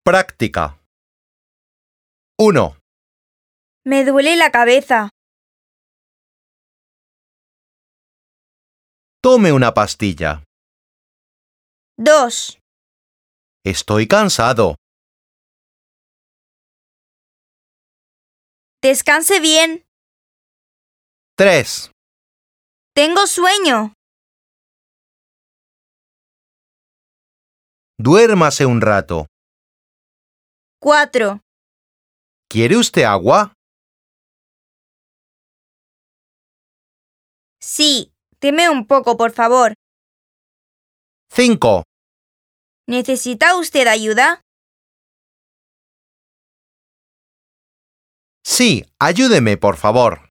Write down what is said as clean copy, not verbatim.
Práctica. 1, Me duele la cabeza. tome una pastilla. 2, Estoy cansado. descanse bien. 3, Tengo sueño. duérmase un rato. 4, ¿Quiere usted agua? sí, deme un poco, por favor. 5, ¿Necesita usted ayuda? sí, ayúdeme, por favor.